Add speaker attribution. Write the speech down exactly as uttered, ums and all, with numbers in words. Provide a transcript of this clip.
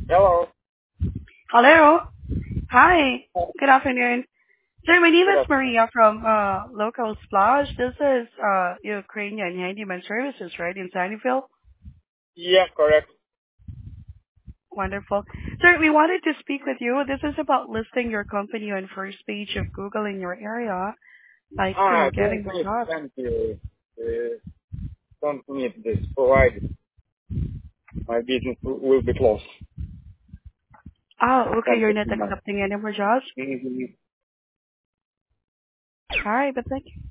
Speaker 1: Hello.
Speaker 2: Hello. Hi. Good afternoon. Sir, my name
Speaker 1: Good
Speaker 2: is
Speaker 1: afternoon.
Speaker 2: Maria from uh, Local Splash. This is uh, Ukrainian Handyman Services, right, in Sunnyvale?
Speaker 1: Yeah, correct.
Speaker 2: Wonderful. Sir, we wanted to speak with you. This is about listing your company on first page of Google in your area, like
Speaker 1: Ah,
Speaker 2: for
Speaker 1: don't
Speaker 2: getting the
Speaker 1: need,
Speaker 2: jobs.
Speaker 1: thank you. Uh, don't need this provided. My business will will be closed.
Speaker 2: Oh, okay,
Speaker 1: Thank
Speaker 2: you're
Speaker 1: you
Speaker 2: not
Speaker 1: so much.
Speaker 2: accepting any more jobs?
Speaker 1: Mhm.
Speaker 2: All right, but thank you.